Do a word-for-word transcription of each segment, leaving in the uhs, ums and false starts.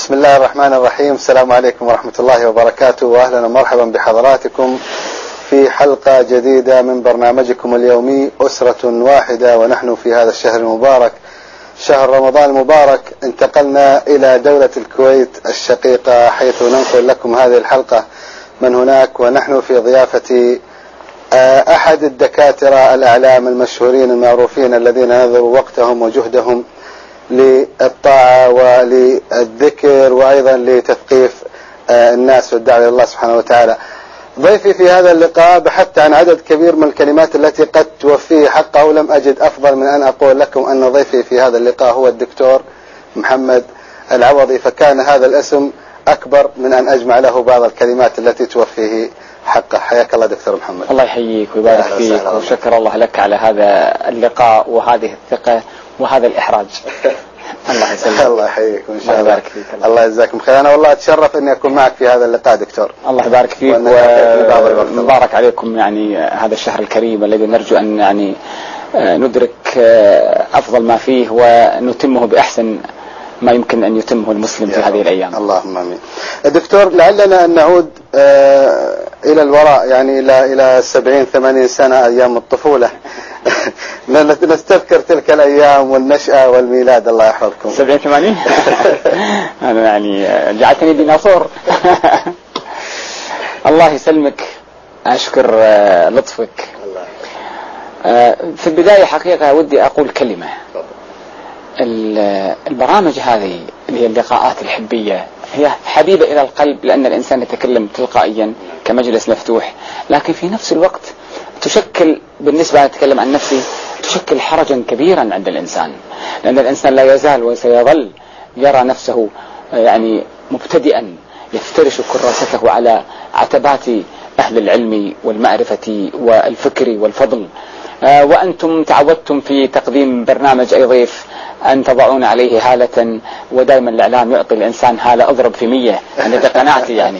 بسم الله الرحمن الرحيم. السلام عليكم ورحمة الله وبركاته، وأهلا ومرحبا بحضراتكم في حلقة جديدة من برنامجكم اليومي أسرة واحدة، ونحن في هذا الشهر المبارك شهر رمضان المبارك انتقلنا إلى دولة الكويت الشقيقة، حيث ننقل لكم هذه الحلقة من هناك، ونحن في ضيافة أحد الدكاترة الأعلام المشهورين المعروفين الذين نذروا وقتهم وجهدهم للطاعة وللذكر وأيضا لتثقيف الناس والدعوة إلى الله سبحانه وتعالى. ضيفي في هذا اللقاء بحثت عن عدد كبير من الكلمات التي قد توفيه حقه، ولم أجد أفضل من أن أقول لكم أن ضيفي في هذا اللقاء هو الدكتور محمد العوضي، فكان هذا الاسم أكبر من أن أجمع له بعض الكلمات التي توفيه حقه. حياك الله دكتور محمد. الله يحييك ويبارك فيك، وشكر الله لك على هذا اللقاء وهذه الثقة وهذا الإحراج. الله يسلمك. الله يحييك وإن شاء الله. الله الله يجزاكم خير. أنا والله أتشرف إني أكون معك في هذا اللقاء دكتور. الله يبارك فيك ومبارك عليكم، يعني هذا الشهر الكريم الذي نرجو أن يعني ندرك أفضل ما فيه ونتمه بأحسن ما يمكن أن يتمه المسلم في هذه الأيام. اللهم آمين. دكتور، لعلنا أن نعود إلى الوراء، يعني إلى إلى سبعين ثمانين سنة، أيام الطفولة. نستذكر تلك الأيام والنشأة والميلاد. الله يحفظكم. سبعين ثمانين أنا يعني جعلتني ديناصور. الله يسلمك، أشكر لطفك. في البداية حقيقة ودي أقول كلمة. البرامج هذه اللي هي اللقاءات الحبية هي حبيبة إلى القلب، لأن الإنسان يتكلم تلقائيا كمجلس مفتوح، لكن في نفس الوقت تشكل، بالنسبة أتكلم عن نفسي، تشكل حرجا كبيرا عند الإنسان، لأن الإنسان لا يزال وسيظل يرى نفسه يعني مبتدئا يفترش كراسته على عتبات أهل العلم والمعرفة والفكر والفضل. وأنتم تعودتم في تقديم برنامج أي ضيف أن تضعون عليه هالة، ودائما الإعلام يعطي الإنسان هالة أضرب في مية، أنا قناعتي يعني.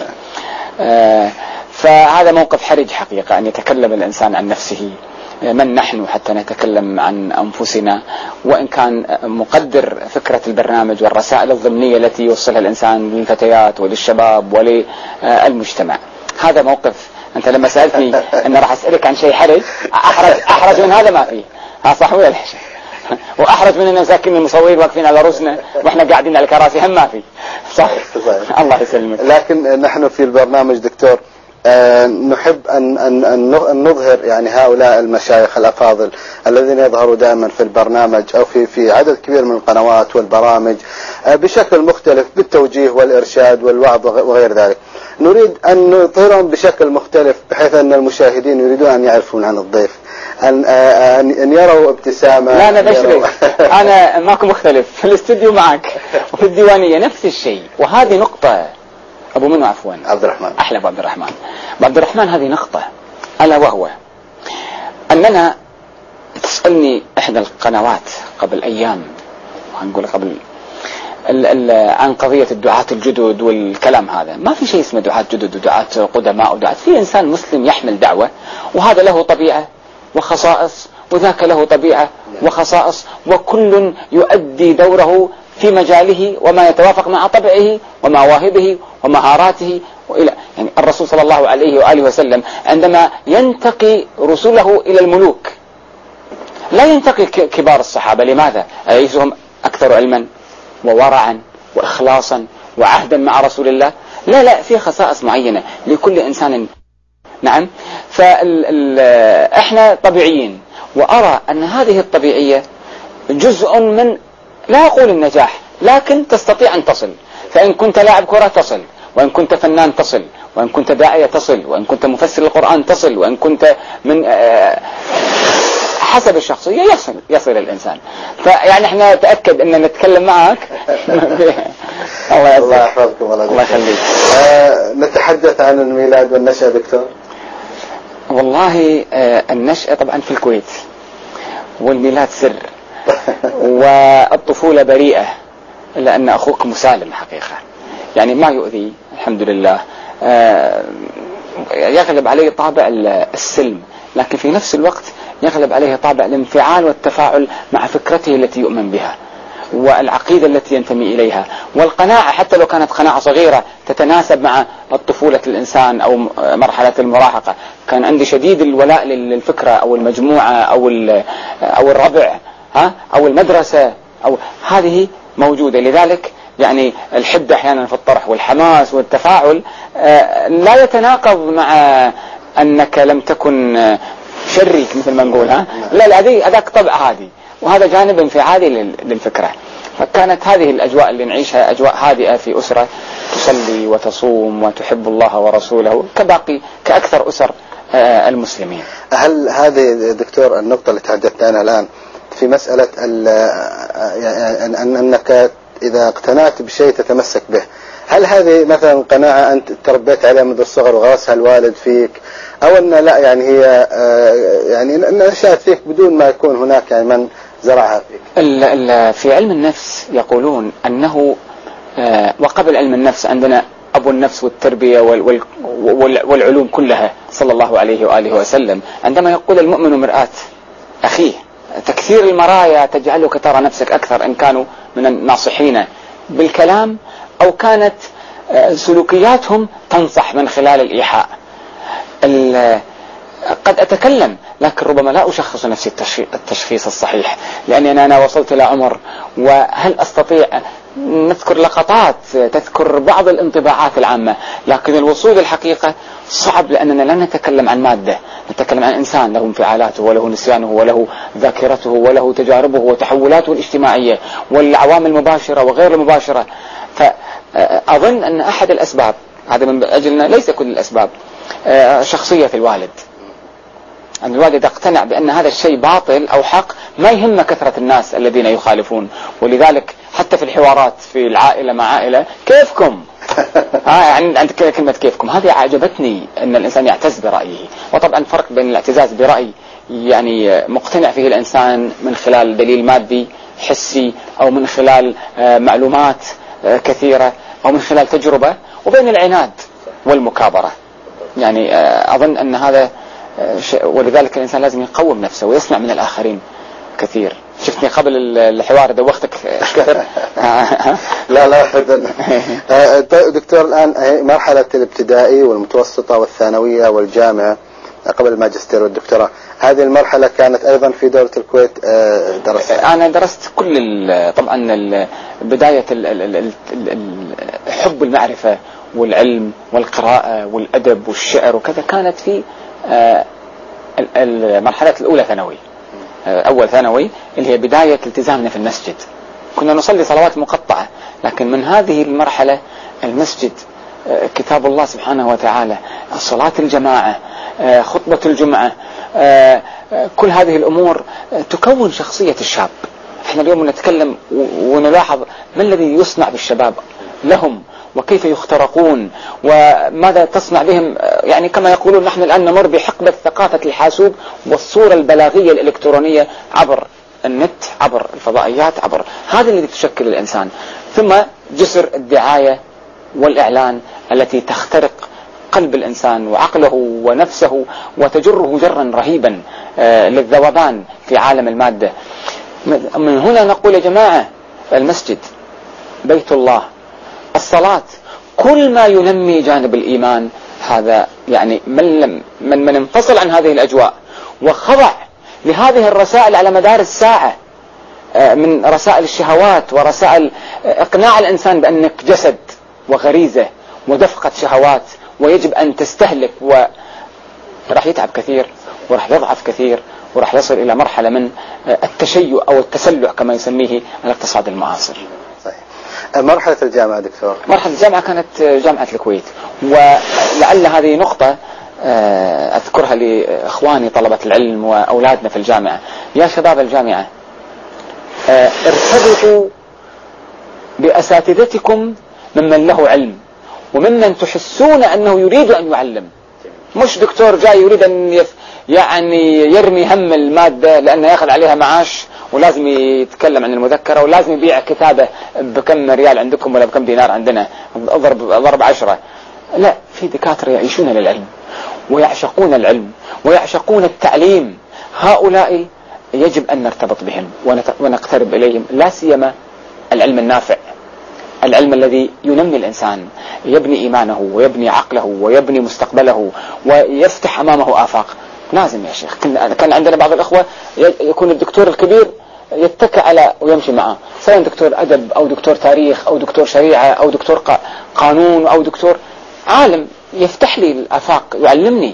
فهذا موقف حرج حقيقة، أن يتكلم الإنسان عن نفسه، من نحن حتى نتكلم عن أنفسنا، وإن كان مقدر فكرة البرنامج والرسائل الضمنية التي يوصلها الإنسان للفتيات وللشباب وللمجتمع. هذا موقف. أنت لما سألتني أن راح أسألك عن شيء حرج، أحرج أحرج من هذا ما فيه. ها صح ولا لا؟ وأحرج من المساكين المصورين واقفين على رؤوسنا وإحنا قاعدين على كراسي، هم ما فيه. صح. الله يسلمك. لكن نحن في البرنامج دكتور أه نحب أن, أن, أن نظهر يعني هؤلاء المشايخ الأفاضل الذين يظهروا دائما في البرنامج أو في في عدد كبير من القنوات والبرامج أه بشكل مختلف، بالتوجيه والإرشاد والوعظ وغير ذلك. نريد أن نظهرهم بشكل مختلف، بحيث أن المشاهدين يريدون أن يعرفون عن الضيف، أن, أن يروا ابتسامة. لا أنا بشري، أنا ماكو مختلف، في الاستوديو معك وفي الديوانية نفس الشيء. وهذه نقطة أبو منو عفوا عبد الرحمن، أحلى أبو عبد الرحمن. عبد الرحمن هذه نقطة، ألا وهو أننا تسألني إحدى القنوات قبل أيام، هنقول قبل ال ال عن قضية الدعاة الجدد والكلام هذا. ما في شيء اسمه دعاة جدد ودعاة قدماء ودعاة، في إنسان مسلم يحمل دعوة، وهذا له طبيعة وخصائص، وذاك له طبيعة وخصائص، وكل يؤدي دوره في مجاله وما يتوافق مع طبعه ومواهبه ومهاراته وإلى يعني الرسول صلى الله عليه وآله وسلم عندما ينتقي رسله إلى الملوك لا ينتقي كبار الصحابة. لماذا؟ أليسهم أكثر علما وورعا وإخلاصا وعهدا مع رسول الله؟ لا لا، في خصائص معينة لكل إنسان. نعم. فإحنا طبيعيين، وأرى أن هذه الطبيعية جزء من، لا أقول النجاح، لكن تستطيع أن تصل. فإن كنت لاعب كرة تصل، وإن كنت فنان تصل، وإن كنت داعية تصل، وإن كنت مفسر القرآن تصل، وإن كنت من حسب الشخصية يصل يصل الإنسان. فيعني احنا تأكد أن نتكلم معك. الله يحفظكم. الله يخليك. آه نتحدث عن الميلاد والنشأة دكتور. والله آه النشأة طبعا في الكويت، والميلاد سر، والطفولة بريئة، إلا أن أخوك مسالم حقيقة، يعني ما يؤذي الحمد لله. آه يغلب عليه طابع السلم، لكن في نفس الوقت يغلب عليه طابع الانفعال والتفاعل مع فكرته التي يؤمن بها. والعقيدة التي ينتمي إليها، والقناعة حتى لو كانت قناعة صغيرة تتناسب مع الطفولة الإنسان أو مرحلة المراهقة. كان عندي شديد الولاء للفكرة أو المجموعة أو أو الربع ها أو المدرسة، أو هذه موجودة. لذلك يعني الحدة أحيانا في الطرح والحماس والتفاعل لا يتناقض مع أنك لم تكن شريك مثل ما نقول ها لا لا هذه هذاك طبع هذه، وهذا جانب انفعالي للفكرة. فكانت هذه الأجواء اللي نعيشها أجواء هادئة في أسرة تصلي وتصوم وتحب الله ورسوله كباقي كأكثر أسر المسلمين. هل هذه دكتور النقطة اللي تحدثت عنها الآن في مسألة أنك إذا اقتنعت بشيء تتمسك به، هل هذه مثلا قناعة أنت تربيت عليها منذ الصغر وغرسها الوالد فيك، أو أن لا يعني هي يعني نشأت فيك بدون ما يكون هناك يعني من زرعها فيك؟ في علم النفس يقولون أنه وقبل علم النفس عندنا أبو النفس والتربية والعلوم كلها صلى الله عليه وآله وسلم، عندما يقول المؤمن مرآة أخيه، تكثير المرايا تجعلك ترى نفسك أكثر إن كانوا من الناصحين بالكلام أو كانت سلوكياتهم تنصح من خلال الإيحاء. قد أتكلم لكن ربما لا أشخص نفسي التشخيص الصحيح، لأني أنا وصلت إلى عمر وهل أستطيع نذكر لقطات تذكر بعض الانطباعات العامة، لكن الوصول الحقيقة صعب، لأننا لا نتكلم عن مادة، نتكلم عن إنسان له انفعالاته وله نسيانه وله ذاكرته وله تجاربه وتحولاته الاجتماعية والعوامل المباشرة وغير المباشرة. فأظن أن أحد الأسباب، هذا من أجلنا ليس كل الأسباب، شخصية الوالد، أن الوالد اقتنع بأن هذا الشيء باطل أو حق، ما يهم كثرة الناس الذين يخالفون. ولذلك حتى في الحوارات في العائلة مع عائلة كيفكم ها يعني عند كلمة كيفكم هذه أعجبتني، أن الإنسان يعتز برأيه. وطبعا فرق بين الاعتزاز برأي يعني مقتنع فيه الإنسان من خلال دليل مادي حسي أو من خلال معلومات كثيرة أو من خلال تجربة، وبين العناد والمكابرة. يعني أظن أن هذا، ولذلك الإنسان لازم يقوم نفسه ويسمع من الآخرين كثير. شفتني قبل الحوار دوختك كثر لا لا أبدا. دكتور الآن مرحلة الابتدائي والمتوسطة والثانوية والجامعة قبل الماجستير والدكتوراه، هذه المرحلة كانت أيضا في دولة الكويت درست؟ أنا درست كل طبعا بداية حب المعرفة والعلم والقراءة والأدب والشعر وكذا كانت في المرحلة الأولى ثانوي، أول ثانوي اللي هي بداية التزامنا في المسجد. كنا نصلي صلوات مقطعة، لكن من هذه المرحلة المسجد، كتاب الله سبحانه وتعالى، الصلاة الجماعة، خطبة الجمعة، كل هذه الأمور تكون شخصية الشاب. احنا اليوم نتكلم ونلاحظ ما الذي يصنع بالشباب لهم وكيف يخترقون وماذا تصنع بهم. يعني كما يقولون نحن الآن نمر بحقبة ثقافة الحاسوب والصورة البلاغية الإلكترونية عبر النت، عبر الفضائيات، عبر هذا الذي تشكل الإنسان. ثم جسر الدعاية والإعلان التي تخترق قلب الإنسان وعقله ونفسه وتجره جرا رهيبا للذوبان في عالم المادة. من هنا نقول يا جماعة المسجد بيت الله، الصلاة، كل ما ينمي جانب الإيمان، هذا يعني من لم من من انفصل عن هذه الأجواء وخضع لهذه الرسائل على مدار الساعة من رسائل الشهوات ورسائل إقناع الإنسان بأنك جسد وغريزة ودفقة شهوات ويجب أن تستهلك، وراح يتعب كثير وراح يضعف كثير وراح يصل إلى مرحلة من التشيع أو التسلع كما يسميه الاقتصاد المعاصر. مرحلة الجامعة دكتور؟ مرحلة الجامعة كانت جامعة الكويت، ولعل هذه نقطة أذكرها لإخواني طلبة العلم وأولادنا في الجامعة. يا شباب الجامعة، ارتبطوا بأساتذتكم ممن له علم وممن تحسون أنه يريد أن يعلم، مش دكتور جاي يريد أن يف يعني يرمي هم المادة لأنه يأخذ عليها معاش ولازم يتكلم عن المذكرة ولازم يبيع كتابة بكم ريال عندكم ولا بكم دينار عندنا ضرب ضرب عشرة. لا، في دكاترة يعيشون للعلم ويعشقون العلم ويعشقون التعليم. هؤلاء يجب أن نرتبط بهم ونقترب إليهم، لا سيما العلم النافع، العلم الذي ينمي الإنسان، يبني إيمانه ويبني عقله ويبني مستقبله ويفتح أمامه آفاق. لازم يا شيخ. كان عندنا بعض الأخوة يكون الدكتور الكبير يتكى على ويمشي معه، سواء دكتور أدب أو دكتور تاريخ أو دكتور شريعة أو دكتور قانون أو دكتور عالم، يفتح لي الآفاق، يعلمني.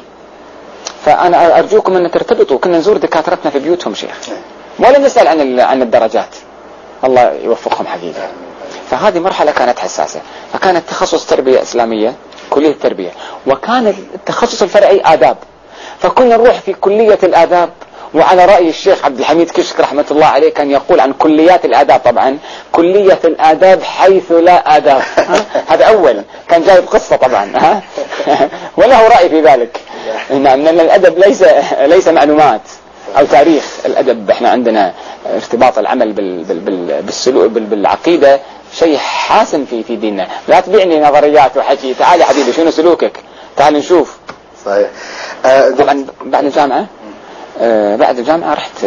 فأنا أرجوكم أن ترتبطوا. كنا نزور دكاترتنا في بيوتهم شيخ، ولا نسأل عن عن الدرجات، الله يوفقهم حقيقة. فهذه مرحلة كانت حساسة. فكانت تخصص تربية إسلامية، كلية التربية، وكان التخصص الفرعي آداب. فكنا نروح في كلية الآداب، وعلى رأي الشيخ عبد الحميد كشك رحمة الله عليه كان يقول عن كليات الآداب، طبعا كلية الآداب حيث لا آداب. هذا أول كان جايب قصة طبعا، ها وله رأي في ذلك، إن الأدب ليس ليس معلومات أو تاريخ. الأدب احنا عندنا ارتباط العمل بال بال بالسلوك بالعقيدة شيء حاسم في في ديننا. لا تبيعني نظريات وحكي، تعال يا حبيبي شنو سلوكك، تعال نشوف. صحيح. آه طبعا بعد الجامعة آه بعد الجامعة رحت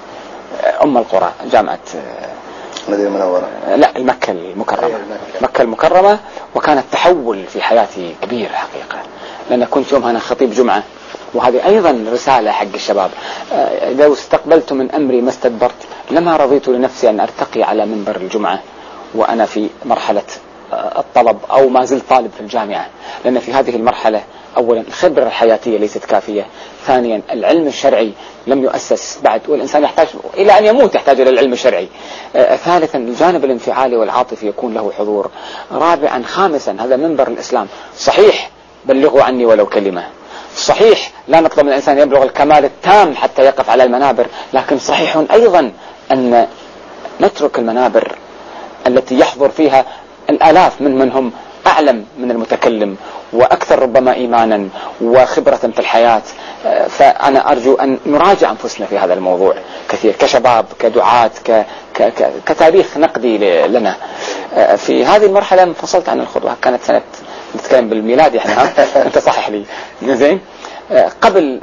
آه أم القرى، جامعة المدينة المنورة، آه لا المكة المكرمة، مكة المكرمة. وكانت تحول في حياتي كبير حقيقة، لأن كنت يومها أنا خطيب جمعة، وهذه أيضا رسالة حق الشباب. آه لو استقبلت من أمري ما استدبرت، لما رضيت لنفسي أن أرتقي على منبر الجمعة وأنا في مرحلة الطلب أو ما زلت طالب في الجامعة. لأن في هذه المرحلة أولا الخبرة الحياتية ليست كافية، ثانيا العلم الشرعي لم يؤسس بعد، والإنسان يحتاج إلى أن يموت يحتاج إلى العلم الشرعي. آه ثالثا الجانب الانفعالي والعاطفي يكون له حضور. رابعا خامسا هذا منبر الإسلام. صحيح بلغوا عني ولو كلمة، صحيح لا نطلب من الإنسان يبلغ الكمال التام حتى يقف على المنابر، لكن صحيح أيضا أن نترك المنابر التي يحضر فيها الآلاف من منهم أعلم من المتكلم وأكثر ربما إيمانا وخبرة في الحياة. فأنا أرجو أن نراجع أنفسنا في هذا الموضوع كثير كشباب، كدعاة، ك... ك... ك... كتاريخ نقدي لنا. في هذه المرحلة انفصلت عن الخطوة، كانت سنة نتكلم بالميلاد احنا، أنت صحح لي زين. قبل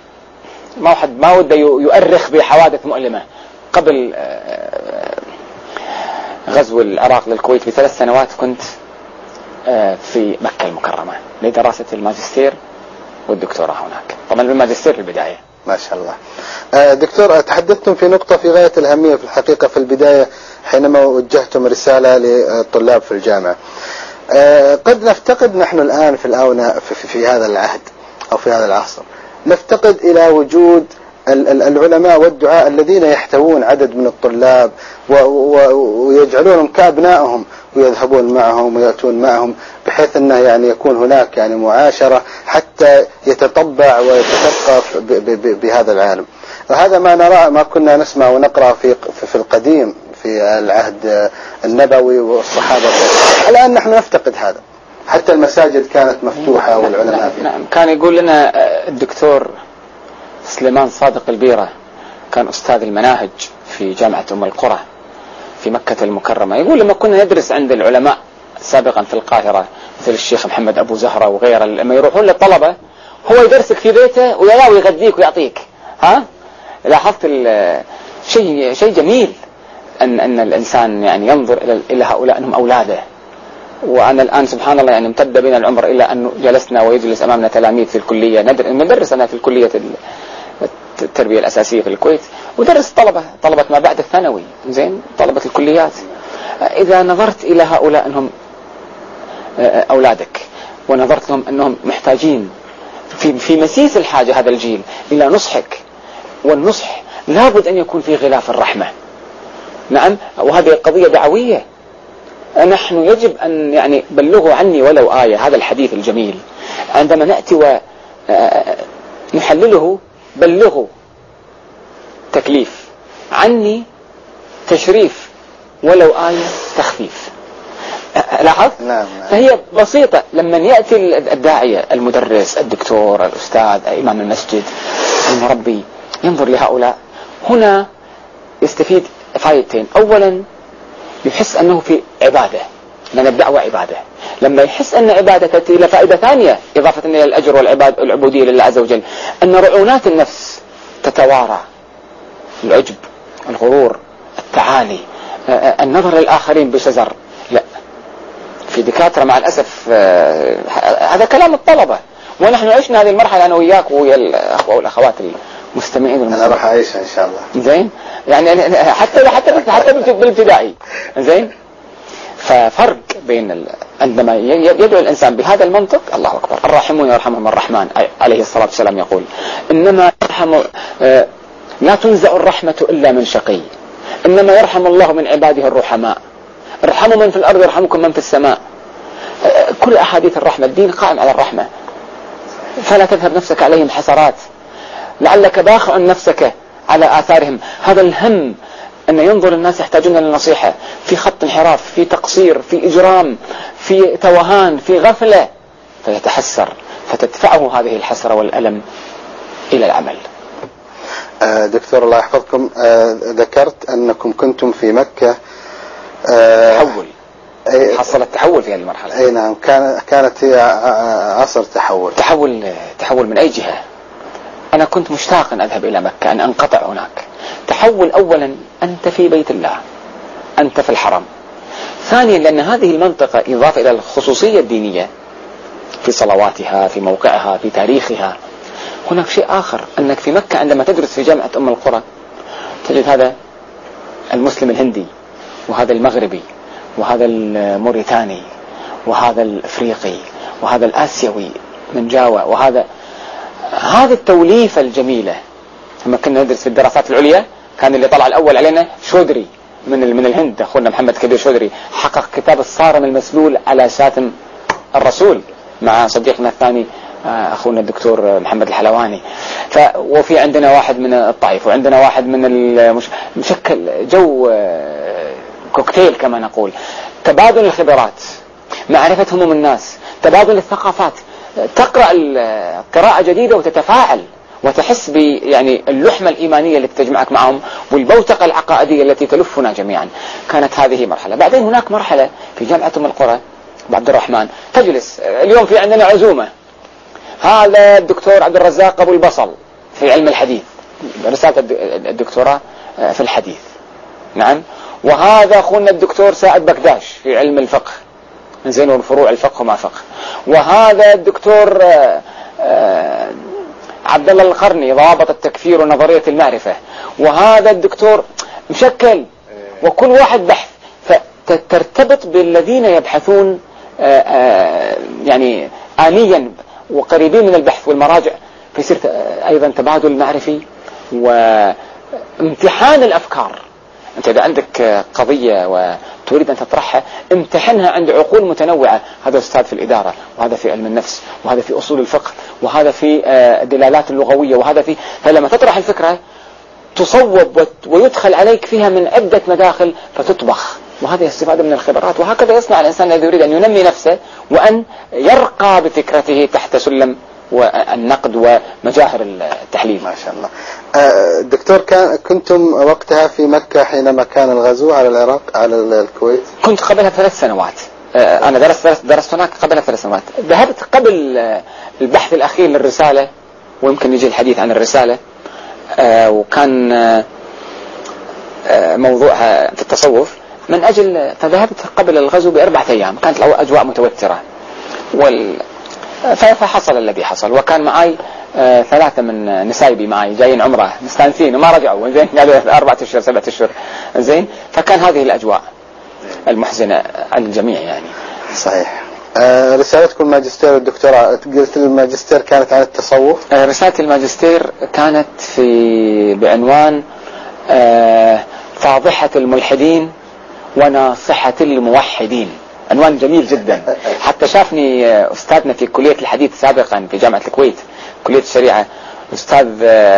ما واحد ما وده يؤرخ بحوادث مؤلمة، قبل غزو العراق للكويت بثلاث سنوات كنت في مكة المكرمة لدراسة الماجستير والدكتوراه هناك. طبعا الماجستير في البداية. ما شاء الله. دكتور تحدثتم في نقطة في غاية الأهمية في الحقيقة في البداية حينما وجهتم رسالة للطلاب في الجامعة. قد نفتقد نحن الآن في الآونة في, في هذا العهد أو في هذا العصر نفتقد إلى وجود العلماء والدعاء الذين يحتوون عدد من الطلاب ويجعلونهم كأبنائهم ويذهبون معهم ويأتون معهم، بحيث أنه يعني يكون هناك يعني معاشرة حتى يتطبع ويتثقف بهذا العالم. وهذا ما نرى ما كنا نسمع ونقرأ في في القديم في العهد النبوي والصحابة. الآن نحن نفتقد هذا، حتى المساجد كانت مفتوحة والعلماء. نعم. كان يقول لنا الدكتور سليمان صادق البيرة، كان أستاذ المناهج في جامعة أم القرى في مكة المكرمة، يقول لما كنا ندرس عند العلماء سابقا في القاهرة مثل الشيخ محمد أبو زهرة وغيره، لما يروحون للطلبة هو يدرسك في بيته ويلا ويغذيك ويعطيك. ها لاحظت شيء شيء جميل أن أن الإنسان يعني ينظر إلى إلى هؤلاء أنهم أولاده. وأنا الآن سبحان الله يعني امتد بنا العمر إلى أن جلسنا ويجلس أمامنا تلاميذ في الكلية، ندرس أنا في الكلية التربية الأساسية في الكويت، ودرس طلبة طلبة ما بعد الثانوي زين طلبة الكليات. إذا نظرت إلى هؤلاء أنهم أولادك ونظرت لهم أنهم محتاجين في في مسيس الحاجة هذا الجيل إلى نصحك، والنصح لابد أن يكون في غلاف الرحمة. نعم. وهذه قضية دعوية، نحن يجب أن يعني بلغوا عني ولو آية. هذا الحديث الجميل عندما نأتي ونحلله، بلغوا تكليف، عني تشريف، ولو آية تخفيف. لاحظ؟ نعم. فهي بسيطة. لما يأتي الداعية المدرس الدكتور الأستاذ إمام المسجد المربي ينظر لهؤلاء، هنا يستفيد فائدتين. أولا يحس أنه في عبادة، لأن الدعوة عبادة. لما يحس أن عبادة تأتي إلى فائدة ثانية إضافة إلى الأجر والعباد العبودية لله عز وجل، أن رعونات النفس تتوارى، العجب، الغرور، التعالي، النظر للآخرين بشزر، لا. في دكاترة مع الأسف هذا كلام الطلبة، ونحن عشنا هذه المرحلة أنا وياك ويا الأخوة والأخوات المستمعين والمستمعين. أنا راح أعيشها إن شاء الله. زين، يعني حتى حتى حتى بالابتدائي. زين، ففرق بين ال... عندما يدعو الإنسان بهذا المنطق، الله أكبر، الراحمون يرحمهم الرحمن عليه الصلاة والسلام يقول إنما يرحم آه... لا تنزع الرحمة إلا من شقي، إنما يرحم الله من عباده الرحماء، ارحموا من في الأرض يرحمكم من في السماء. آه... كل أحاديث الرحمة، الدين قائم على الرحمة. فلا تذهب نفسك عليهم حسرات، لعلك باخع نفسك على آثارهم. هذا الهم أن ينظر الناس يحتاجون للنصيحة في خط انحراف، في تقصير، في إجرام، في توهان، في غفلة، فيتحسر، فتدفعه هذه الحسرة والألم إلى العمل. دكتور الله يحفظكم، ذكرت أنكم كنتم في مكة. تحول، حصل التحول في هذه المرحلة. أي نعم، كان كانت هي عصر تحول. تحول تحول من أي جهة؟ أنا كنت مشتاقا أذهب إلى مكة، أن أنقطع هناك. تحول أولا أنت في بيت الله، أنت في الحرم. ثانيا لأن هذه المنطقة إضافة إلى الخصوصية الدينية في صلواتها، في موقعها، في تاريخها، هناك شيء آخر، أنك في مكة عندما تدرس في جامعة أم القرى تجد هذا المسلم الهندي، وهذا المغربي، وهذا الموريتاني، وهذا الأفريقي، وهذا الآسيوي من جاوا، وهذا هذه التوليفة الجميلة. لما كنا ندرس في الدراسات العليا كان اللي طلع الأول علينا شودري من من الهند، أخونا محمد كبير شودري، حقق كتاب الصارم المسلول على شاتم الرسول مع صديقنا الثاني أخونا الدكتور محمد الحلواني. ف وفي عندنا واحد من الطائف، وعندنا واحد من المش... مشكل جو كوكتيل كما نقول. تبادل الخبرات، معرفة هموم الناس، تبادل الثقافات، تقرأ قراءة جديدة وتتفاعل وتحس ب يعني اللحمة الإيمانية التي تجمعك معهم، والبوتقة العقائدية التي تلفنا جميعا. كانت هذه مرحلة. بعدين هناك مرحلة في جامعة أم القرى عبد الرحمن، تجلس اليوم في عندنا عزومة، هذا الدكتور عبد الرزاق أبو البصل في علم الحديث، رسالة الدكتوراه في الحديث، نعم، وهذا أخونا الدكتور سائد بكداش في علم الفقه، زين، والفروع الفقه وما فقه، وهذا الدكتور عبد الله القرني ضابط التكفير ونظرية المعرفة، وهذا الدكتور مشكل، وكل واحد بحث، فترتبط بالذين يبحثون يعني آنيا وقريبين من البحث والمراجع، فيصير أيضا تبادل معرفي وامتحان الأفكار. أنت إذا عندك قضية وتريد أن تطرحها، امتحنها عند عقول متنوعة، هذا أستاذ في الإدارة، وهذا في علم النفس، وهذا في أصول الفقه، وهذا في الدلالات اللغوية، وهذا في، فلما تطرح الفكرة تصوب ويدخل عليك فيها من عدة مداخل فتطبخ، وهذا استفادة من الخبرات. وهكذا يصنع الإنسان الذي يريد أن ينمي نفسه وأن يرقى بفكرته تحت سلم والنقد ومجاهر التحليل. ما شاء الله. دكتور، كان كنتم وقتها في مكة حينما كان الغزو على العراق، على الكويت؟ كنت قبلها ثلاث سنوات. أنا درست درست هناك قبلها ثلاث سنوات. ذهبت قبل البحث الأخير للرسالة، ويمكن يجي الحديث عن الرسالة، وكان موضوعها في التصوف من أجل، فذهبت قبل الغزو بأربعة أيام، كانت الأجواء متوترة، وال فحصل الذي حصل. وكان معي آه ثلاثة من نسايبي معي جايين عمره مستانسين وما رجعوا، زين، قالوا أربعة أشهر سبعة أشهر، زين. فكان هذه الأجواء المحزنة على الجميع يعني. صحيح. آه رسالتكم الماجستير والدكتوراه، قلت الماجستير كانت عن التصوف؟ آه رسالة الماجستير كانت في بعنوان آه فاضحة الملحدين وناصحة الموحدين. عنوان جميل جدا، حتى شافني أستاذنا في كلية الحديث سابقا في جامعة الكويت، كلية الشريعة، أستاذ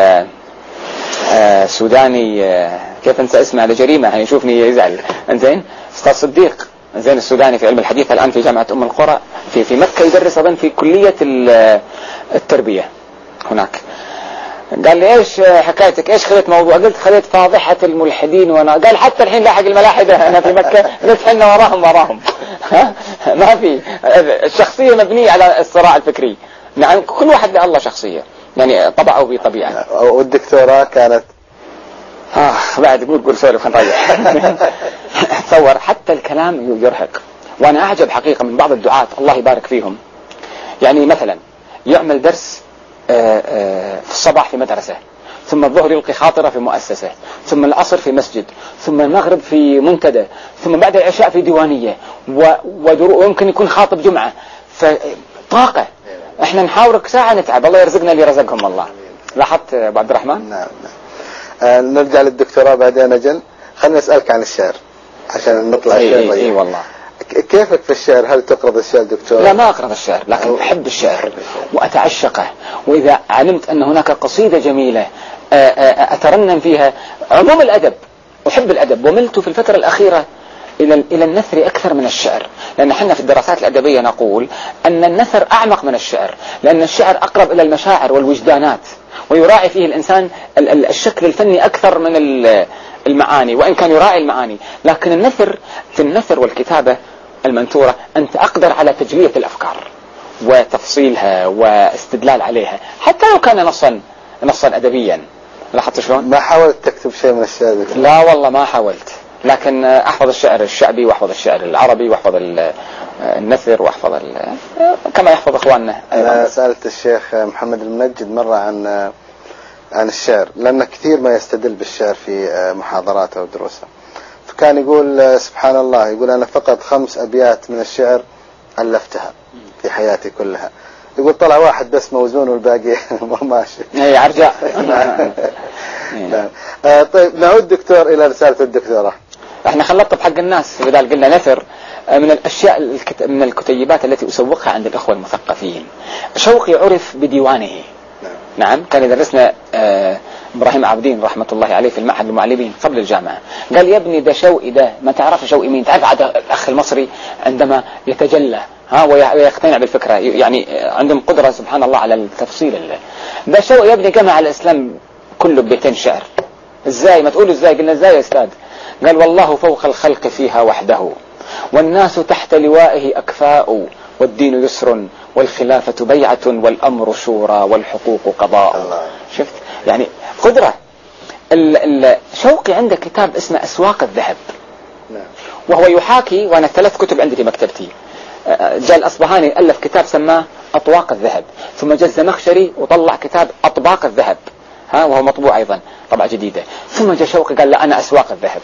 سوداني، كيف أنسى اسمه على جريمة، هيشوفني يزعل، إنزين، أستاذ صديق، إنزين، السوداني في علم الحديث، الآن في جامعة أم القرى في في مكة، يدرس أظن في كلية التربية هناك. قال لي ايش حكايتك، ايش خليت موضوع؟ قلت خليت فاضحة الملحدين، وانا قال حتى الحين لاحق الملاحدة انا في مكة، قلت حنا وراهم وراهم ما في، الشخصية مبنية على الصراع الفكري، نعم، كل واحد له الله شخصية، يعني طبعه بطبيعة. والدكتوراه كانت آه بعد قول قول سوري ونريح. تصور حتى الكلام يرهق. وأنا أعجب حقيقة من بعض الدعاة الله يبارك فيهم، يعني مثلا يعمل درس في الصباح في مدرسة، ثم الظهر يلقي خاطرة في مؤسسة، ثم العصر في مسجد، ثم المغرب في منتدى، ثم بعد العشاء في ديوانية، ويمكن يكون خاطب جمعة. فطاقة احنا نحاورك ساعة نتعب. الله يرزقنا اللي رزقهم الله. لاحظت ابو عبد الرحمن؟ نعم نعم. آه نرجع للدكتوراه بعدين أجل. خلينا نسألك عن الشعر عشان نطلع اي اي, اي والله. كيفك في الشعر؟ هل تقرض الشعر دكتور؟ لا ما أقرض الشعر، لكن أحب الشعر وأتعشقه. وإذا علمت أن هناك قصيدة جميلة أترنم فيها، عموم الأدب، أحب الأدب، وملت في الفترة الأخيرة إلى إلى النثر أكثر من الشعر، لأن احنا في الدراسات الأدبية نقول أن النثر أعمق من الشعر، لأن الشعر أقرب إلى المشاعر والوجدانات، ويراعي فيه الإنسان الشكل الفني أكثر من المعاني، وإن كان يراعي المعاني. لكن النثر، في النثر والكتابة المنثورة أنت أقدر على تجلية الأفكار وتفصيلها واستدلال عليها، حتى لو كان نصا نصا أدبيا. لاحظت شلون؟ ما حاولت تكتب شيء من الشعر دكتور؟ لا والله ما حاولت، لكن أحفظ الشعر الشعبي وأحفظ الشعر العربي وأحفظ النثر وأحفظ كما يحفظ إخواننا. أنا سألت الشيخ محمد المنجد مرة عن عن الشعر، لأن كثير ما يستدل بالشعر في محاضراته ودروسه، فكان يقول سبحان الله، يقول أنا فقط خمس أبيات من الشعر ألفتها في حياتي كلها. يقول طلع واحد بس موزون والباقي ما ماشي. اي عرجاء. نعم. آه طيب نعود دكتور إلى رسالة الدكتوراه. احنا خلطنا بحق الناس، بدال قلنا نثر. من الأشياء الكت... من الكتيبات التي أسوقها عند الأخوة المثقفين، شوقي عرف بديوانه. نعم, نعم. كان يدرسنا آه إبراهيم عابدين رحمة الله عليه في المعهد المعلمين قبل الجامعة، قال يا ابني ده شوقي، ده ما تعرف شوقي مين؟ تعرف عاد الأخ المصري عندما يتجلى ها ويقتنع بالفكرة، يعني عندهم قدرة سبحان الله على التفصيل. الله ده شوقي يا ابني جمع الإسلام كله ببيتين شعر. ازاي؟ ما تقولوا ازاي؟ قلنا ازاي يا استاذ؟ قال والله فوق الخلق فيها وحده، والناس تحت لوائه أكفاء، والدين يسر والخلافة بيعة، والأمر شورى والحقوق قضاء. شفت يعني قدرة. شوقي عنده كتاب اسمه أسواق الذهب، وهو يحاكي، وأنا ثلاث كتب عندي في مكتبتي. جاء الأصبهاني ألف كتاب سماه أطواق الذهب، ثم جاء الزمخشري وطلع كتاب أطباق الذهب، ها وهو مطبوع أيضا طبعة جديدة، ثم جاء شوقي قال لا أنا أسواق الذهب.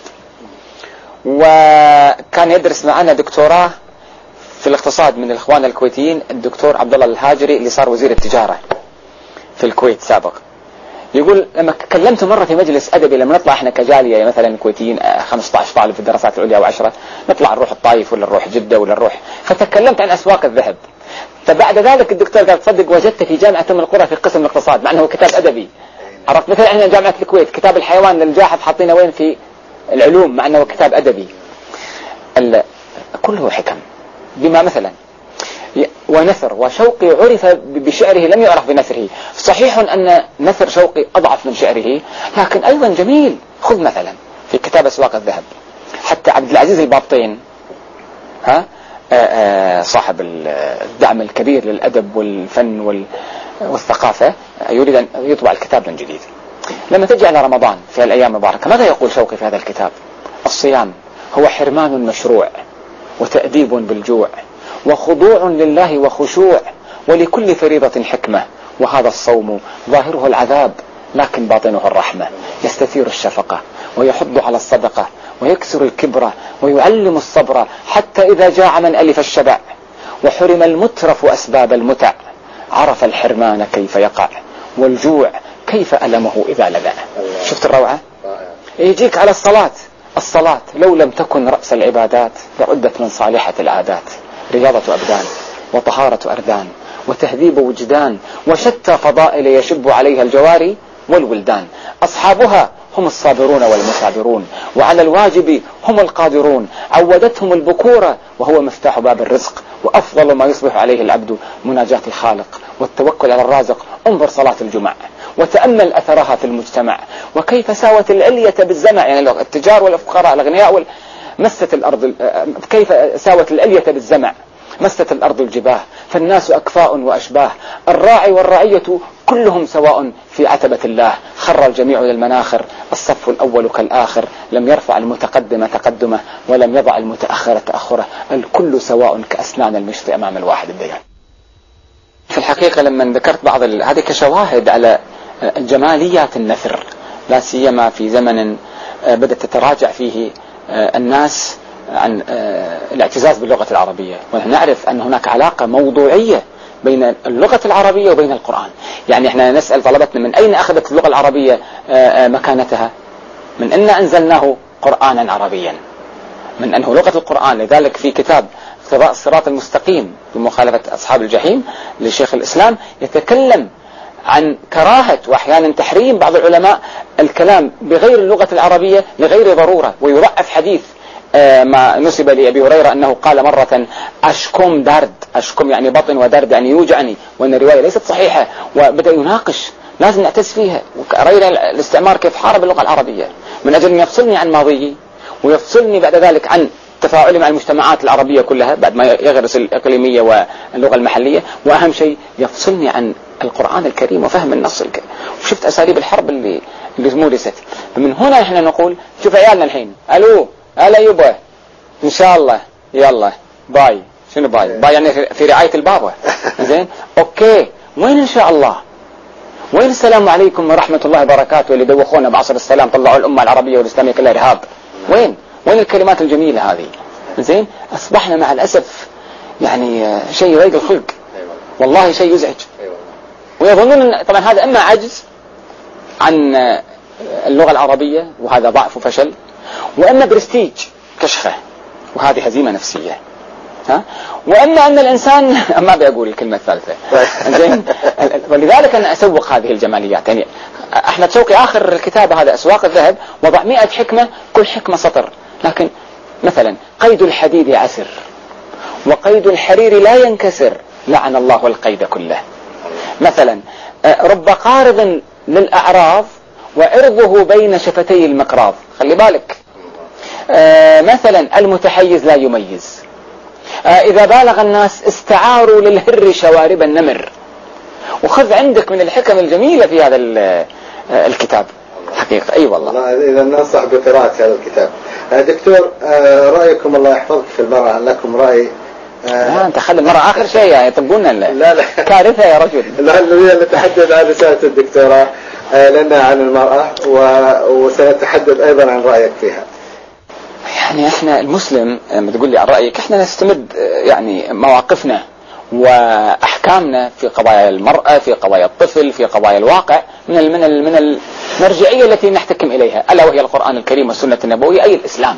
وكان يدرس معنا دكتوراه في الاقتصاد من الإخوان الكويتيين الدكتور عبد الله الهاجري اللي صار وزير التجارة في الكويت سابق. يقول لما كلمته مرة في مجلس أدبي، لما نطلع احنا كجالية مثلا كويتيين خمسة عشر طالب في الدراسات العليا وعشرة، نطلع نروح الطائف ولا نروح جدة ولا نروح، فتكلمت عن أسواق الذهب. فبعد ذلك الدكتور قال تصدق وجدت في جامعة أم القرى في قسم الاقتصاد، مع أنه كتاب أدبي، عرفت مثلا احنا جامعة الكويت كتاب الحيوان للجاحظ حاطينه وين في العلوم، مع أنه كتاب أدبي. كله حكم بما مثلا ونثر. وشوقي عرف بشعره لم يعرف بنثره. صحيح أن نثر شوقي أضعف من شعره، لكن أيضا جميل. خذ مثلا في كتاب أسواق الذهب، حتى عبد العزيز البابطين ها آآ آآ صاحب الدعم الكبير للأدب والفن والثقافة يريد أن يطبع الكتاب من جديد. لما تجي على رمضان في الأيام المباركة ماذا يقول شوقي في هذا الكتاب؟ الصيام هو حرمان مشروع، وتأديب بالجوع، وخضوع لله وخشوع، ولكل فريضة حكمة، وهذا الصوم ظاهره العذاب لكن باطنه الرحمة، يستثير الشفقة ويحض على الصدقة ويكسر الكبر ويعلم الصبر، حتى إذا جاع من ألف الشبع وحرم المترف أسباب المتع، عرف الحرمان كيف يقع والجوع كيف ألمه إذا لدع. شفت الروعة؟ يجيك على الصلاة. الصلاة لو لم تكن رأس العبادات لعدت من صالحة العادات، رياضة أبدان وطهارة أردان وتهذيب وجدان، وشتى فضائل يشب عليها الجواري والولدان، أصحابها هم الصابرون والمثابرون، وعلى الواجب هم القادرون، عودتهم البكورة وهو مفتاح باب الرزق، وأفضل ما يصبح عليه العبد مناجاة الخالق والتوكل على الرازق. انظر صلاة الجمعة وتأمل أثرها في المجتمع، وكيف ساوت العلية بالزمع، يعني التجار والفقراء الأغنياء مست الأرض، كيف ساوت العلية بالزمع، مست الأرض الجباه، فالناس أكفاء وأشباه، الراعي والرعية كلهم سواء في عتبة الله، خر الجميع للمناخر، الصف الأول كالآخر، لم يرفع المتقدم تقدمه ولم يضع المتأخر تأخره، الكل سواء كأسنان المشط أمام الواحد الديان. في الحقيقة لما ذكرت بعض ال... هذه كشواهد على جماليات النثر، لا سيما في زمن بدأت تتراجع فيه الناس عن الاعتزاز باللغة العربية، ونحن نعرف أن هناك علاقة موضوعية بين اللغة العربية وبين القرآن. يعني احنا نسأل طلبتنا من أين أخذت اللغة العربية مكانتها؟ من أن أنزلناه قرآنا عربيا، من أنه لغة القرآن. لذلك في كتاب اقتضاء الصراط المستقيم في مخالفة أصحاب الجحيم لشيخ الإسلام يتكلم عن كراهة وأحيانا تحريم بعض العلماء الكلام بغير اللغة العربية لغير ضرورة، ويضعف حديث ما نسب لأبي هريرة أنه قال مرة أشكم درد، أشكم يعني بطن ودرد يعني يوجعني، وأن الرواية ليست صحيحة، وبدأ يناقش لازم نعتز فيها. ورأينا الاستعمار كيف حارب اللغة العربية من أجل أن يفصلني عن ماضيي ويفصلني بعد ذلك عن تفاعلي مع المجتمعات العربية كلها بعد ما يغرس الإقليمية واللغة المحلية، وأهم شيء يفصلني عن القرآن الكريم وفهم النص الكريم. وشفت أساليب الحرب اللي اللي مورست. فمن هنا إحنا نقول شوف عيالنا الحين، ألو ألا يبا إن شاء الله يلا باي. شنو باي؟ باي يعني في رعاية البابا. زين أوكي، وين إن شاء الله؟ وين السلام عليكم ورحمة الله وبركاته اللي دوخونا بعصر السلام طلعوا الأمة العربية والإسلامية كلها إرهاب؟ وين؟ وين الكلمات الجميلة هذه؟ زين أصبحنا مع الأسف يعني شيء يضيق الخلق، والله شيء يزعج. ويظنون طبعا هذا إما عجز عن اللغة العربية وهذا ضعف وفشل، وإما برستيج كشخة وهذه هزيمة نفسية، ها؟ وإما أن الإنسان ما بيقول الكلمة الثالثة. زين ولذلك أنا أسوق هذه الجماليات. يعني أحمد شوقي آخر الكتاب هذا أسواق الذهب وضع مئة حكمة كل حكمة سطر، لكن مثلا قيد الحديد عسر وقيد الحرير لا ينكسر، لعن الله القيد كله. مثلا رب قارض للأعراض وعرضه بين شفتي المقراض، خلي بالك. آه مثلا المتحيز لا يميز. آه إذا بالغ الناس استعاروا للهر شوارب النمر. وخذ عندك من الحكم الجميلة في هذا آه الكتاب حقيقة. أي أيوة والله. إذا ننصح بقراءة هذا الكتاب. آه دكتور آه رأيكم الله يحفظك في المرأة، لكم رأي؟ آه أنت خلي المرأة آخر شيء يعني يطبقون. لا لا كارثة يا رجل. لا نريد نتحدث عن رسالة الدكتوراه آه لنا عن المرأة، وسنتحدث أيضا عن رأيك فيها. يعني احنا المسلم لما تقول لي عن رأيك، احنا نستمد يعني مواقفنا واحكامنا في قضايا المرأة، في قضايا الطفل، في قضايا الواقع من ال من ال من المرجعية التي نحتكم اليها، الا وهي القرآن الكريم والسنة النبوية اي الاسلام.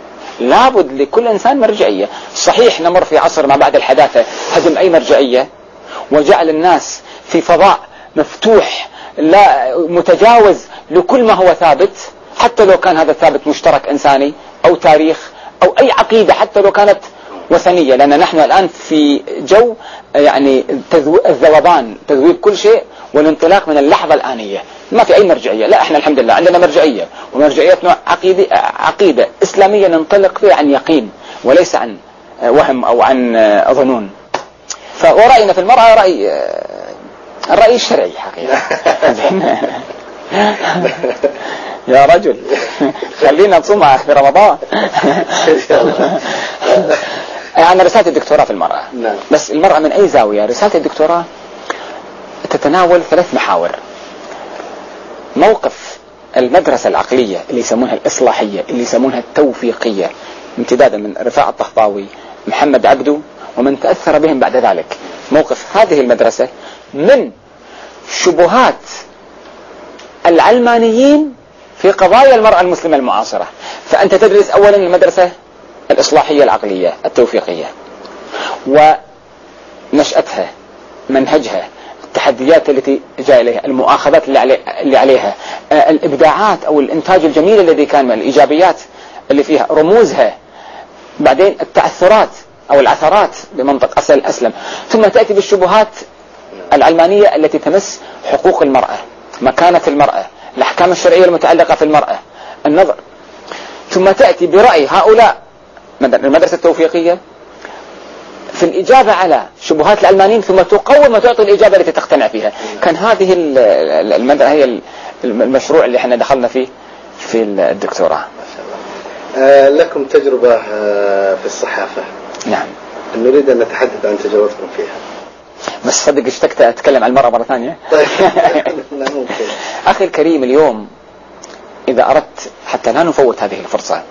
لابد لكل انسان مرجعية. صحيح نمر في عصر ما بعد الحداثة هزم اي مرجعية وجعل الناس في فضاء مفتوح لا متجاوز لكل ما هو ثابت، حتى لو كان هذا الثابت مشترك انساني أو تاريخ أو أي عقيدة حتى لو كانت وثنية، لأن نحن الآن في جو يعني الذوبان، تذويب كل شيء والانطلاق من اللحظة الآنية، ما في أي مرجعية. لا احنا الحمد لله عندنا مرجعية، ومرجعيتنا عقيدة, عقيدة إسلامية ننطلق فيها عن يقين وليس عن وهم أو عن ظنون. ورأينا في المرأة رأي الرأي الشرعي حقيقة. يا رجل خلينا نصوم في رمضان. أنا رسالة الدكتوراه في المرأة. بس المرأة من أي زاوية؟ رسالة الدكتوراه تتناول ثلاث محاور. موقف المدرسة العقلية اللي يسمونها الإصلاحية، اللي يسمونها التوفيقية، امتدادا من رفاعة الطهطاوي، محمد عبده، ومن تأثر بهم بعد ذلك. موقف هذه المدرسة من شبهات العلمانيين في قضايا المرأة المسلمة المعاصرة. فأنت تدرس أولا المدرسة الإصلاحية العقلية التوفيقية ونشأتها، منهجها، التحديات التي جاء إليها، المؤاخذات اللي عليها، الإبداعات أو الإنتاج الجميل الذي كان من الإيجابيات اللي فيها، رموزها، بعدين التعثرات أو العثرات بمنطق أسل الأسلم، ثم تأتي بالشبهات العلمانية التي تمس حقوق المرأة، مكانة المرأة، الأحكام الشرعية المتعلقة في المرأة، النظر، ثم تأتي برأي هؤلاء المدرسة التوفيقية في الإجابة على شبهات العلمانيين ثم تقوم وتعطي الإجابة التي تقتنع فيها. كان هذه هي المشروع اللي احنا دخلنا فيه في الدكتوراه. ما شاء الله. آه لكم تجربة آه في الصحافة. نعم. نريد أن نتحدث عن تجربتكم فيها. بس صدق اشتقت أتكلم عن المرأة مرة ثانية. طيب. لا ممكن. أخي الكريم، اليوم إذا أردت حتى لا نفوت هذه الفرصة،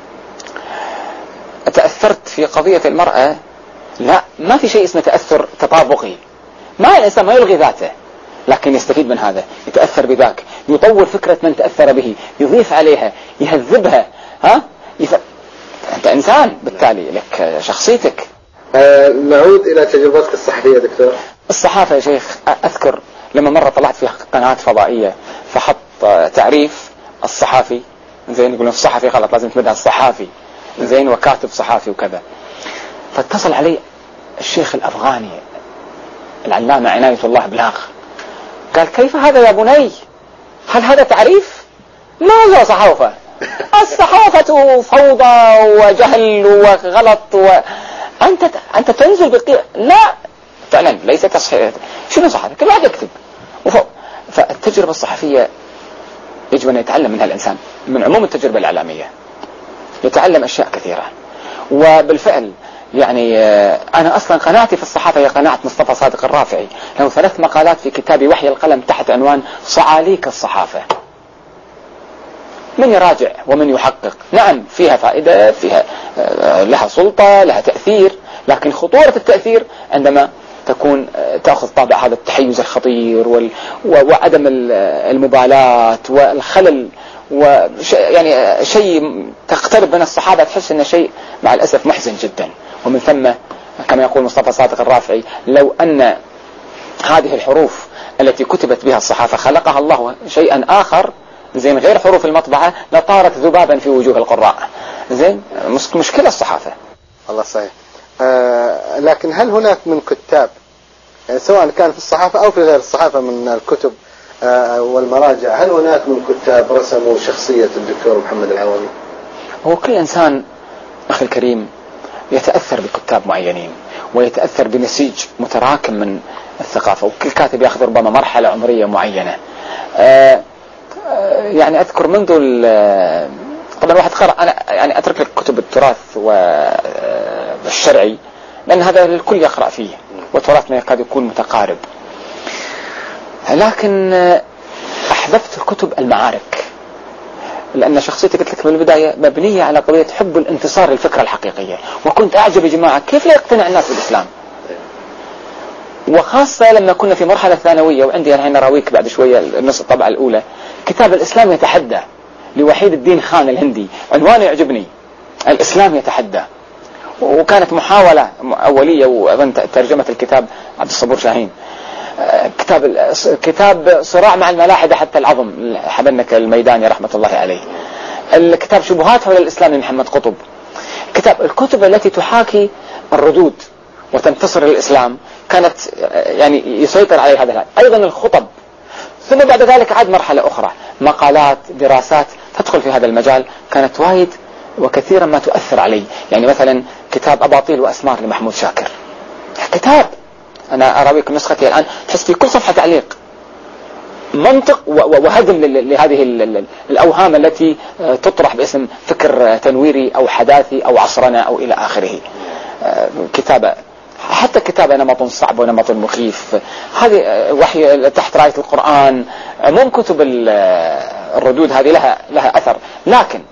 تأثرت في قضية المرأة. لا، ما في شيء اسمه تأثر تطابقي. ما الإنسان ما يلغي ذاته، لكن يستفيد من هذا، يتأثر بذاك، يطور فكرة من تأثر به، يضيف عليها، يهذبها. ها يف... أنت إنسان، بالتالي لك شخصيتك. أه نعود إلى تجربتك الصحفية دكتور. الصحافة يا شيخ، أذكر لما مرة طلعت في قناة فضائية فحط تعريف الصحافي، زين يقولون الصحفي غلط، لازم تمدها الصحافي، زين وكاتب صحافي وكذا. فاتصل علي الشيخ الأفغاني العلامة عناية الله بلاغ، قال كيف هذا يا بني؟ هل هذا تعريف؟ ما هو صحافة؟ الصحافة فوضى وجهل وغلط وأنت أنت تنزل بقي... لا فعلا ليس تصحيح. شنو صحافة؟ كل واحد يكتب. وفوق. فالتجربة الصحفية يجب أن يتعلم منها الإنسان من عموم التجربة الإعلامية، يتعلم أشياء كثيرة. وبالفعل يعني أنا أصلا قناعتي في الصحافة هي قناعة مصطفى صادق الرافعي، له ثلاث مقالات في كتابي وحي القلم تحت عنوان صعاليك الصحافة. من يراجع ومن يحقق. نعم فيها فائدة، فيها لها سلطة، لها تأثير، لكن خطورة التأثير عندما تكون تأخذ طابع هذا التحيز الخطير وال... وعدم المبالاة والخلل، وش... يعني شيء تقترب من الصحابة تحس أنه شيء مع الأسف محزن جدا. ومن ثم كما يقول مصطفى صادق الرافعي، لو أن هذه الحروف التي كتبت بها الصحافة خلقها الله شيئا آخر زين غير حروف المطبعة لطارت ذبابا في وجوه القراء. زين مشكلة الصحافة. الله صحيح. آه لكن هل هناك من كتاب يعني سواء كان في الصحافة أو في غير الصحافة من الكتب آه والمراجع، هل هناك من كتاب رسموا شخصية الدكتور محمد العوامي؟ هو كل إنسان أخي الكريم يتأثر بكتاب معينين ويتأثر بنسيج متراكم من الثقافة، وكل كاتب يأخذ ربما مرحلة عمرية معينة. آه يعني أذكر منذ طبعا واحد قرأ، أنا يعني أترك لك كتب التراث والشرعي لأن هذا الكل يقرأ فيه، وتراثنا يكاد يكون متقارب. لكن أحببت كتب المعارك لأن شخصيتي قلت لك من البداية مبنية على قضية حب الانتصار للفكرة الحقيقية، وكنت أعجب يا جماعة كيف لا يقتنع الناس بالإسلام، وخاصة لما كنا في مرحلة ثانوية. وعندي أنا هنا راويك بعد شوية النص الطبعة الأولى كتاب الإسلام يتحدى لوحيد الدين خان الهندي، عنوانه يعجبني، الإسلام يتحدى. وكانت محاولة أولية، وأظن ترجمة الكتاب عبد الصبور شاهين. كتاب كتاب صراع مع الملاحدة حتى العظم حبنك الميداني رحمة الله عليه. الكتاب شبهات حول الإسلام لمحمد قطب. كتاب الكتب التي تحاكي الردود وتنتصر الإسلام كانت يعني يسيطر عليها هذا. أيضا الخطب، ثم بعد ذلك عاد مرحلة أخرى مقالات دراسات تدخل في هذا المجال كانت وايد وكثيرا ما تؤثر علي. يعني مثلا كتاب أباطيل وأسمار لمحمود شاكر، كتاب أنا أراويك نسختي الآن تحس في كل صفحة تعليق منطق وهدم لهذه الأوهام التي تطرح باسم فكر تنويري أو حداثي أو عصرنا أو إلى آخره. كتابة حتى كتابة نمط صعب ونمط مخيف، هذه وحي تحت راية القرآن. عموم كتب الردود هذه لها لها أثر. لكن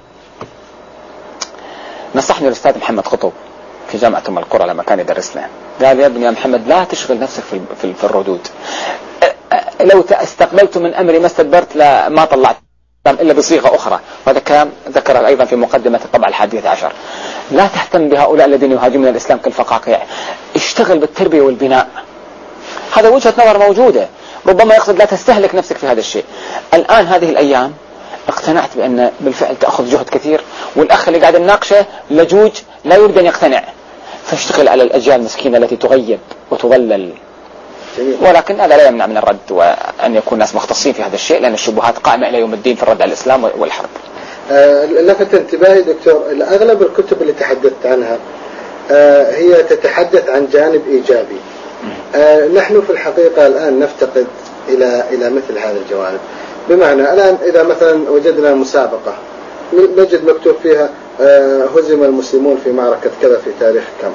نصحني الأستاذ محمد قطب في جامعة أم القرى لما كان يدرسنا، قال يا ابني يا محمد لا تشغل نفسك في في الردود، لو استقبلت من أمري ما استدبرت لا ما طلعت إلا بصيغة أخرى. وهذا كلام ذكر أيضا في مقدمة الطبعة الحادية عشر. لا تهتم بهؤلاء الذين يهاجمون الإسلام كالفقاقيع، اشتغل بالتربية والبناء. هذا وجهة نظر موجودة، ربما يقصد لا تستهلك نفسك في هذا الشيء. الآن هذه الأيام اقتنعت بأن بالفعل تأخذ جهد كثير، والأخ اللي قاعد الناقشة لجوج لا يريد أن يقتنع، فاشتغل على الأجيال المسكينة التي تغيب وتضلل. ولكن هذا لا يمنع من الرد وأن يكون ناس مختصين في هذا الشيء، لأن الشبهات قائمة إلى يوم الدين في الرد على الإسلام والحرب. أه لفت انتباهي دكتور، أغلب الكتب اللي تحدثت عنها هي تتحدث عن جانب إيجابي. نحن في الحقيقة الآن نفتقد إلى إلى مثل هذا الجوانب. بمعنى الآن إذا مثلا وجدنا مسابقة نجد مكتوب فيها هزم المسلمون في معركة كذا في تاريخ كم،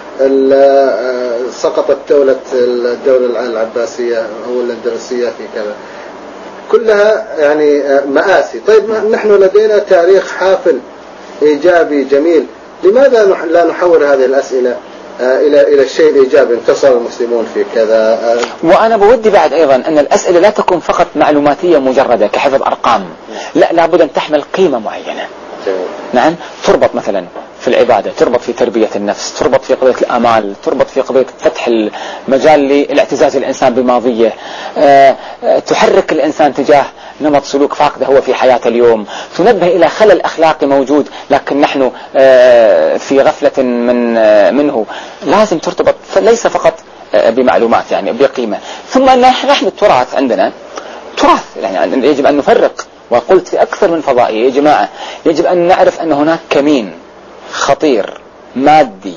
سقطت دولة الدولة العباسية أو الأندلسية في كذا، كلها يعني مآسي. طيب نحن لدينا تاريخ حافل إيجابي جميل، لماذا لا نحول هذه الأسئلة إلى إلى الشيء الإيجابي؟ انتصر المسلمون في كذا. وأنا بودي بعد أيضا أن الأسئلة لا تكون فقط معلوماتية مجردة كحفظ أرقام، لا، لابد أن تحمل قيمة معينة. نعم، تربط مثلا في العبادة، تربط في تربية النفس، تربط في قضية الآمال، تربط في قضية فتح المجال لاعتزاز الإنسان بماضيه، أه تحرك الإنسان تجاه نمط سلوك فاقده هو في حياة اليوم، تنبه إلى خلل أخلاقي موجود لكن نحن أه في غفلة من أه منه. لازم ترتبط ليس فقط أه بمعلومات يعني بقيمة. ثم نحن التراث عندنا تراث يعني يجب أن نفرق، وقلت في أكثر من فضائية يا جماعة يجب أن نعرف أن هناك كمين خطير مادي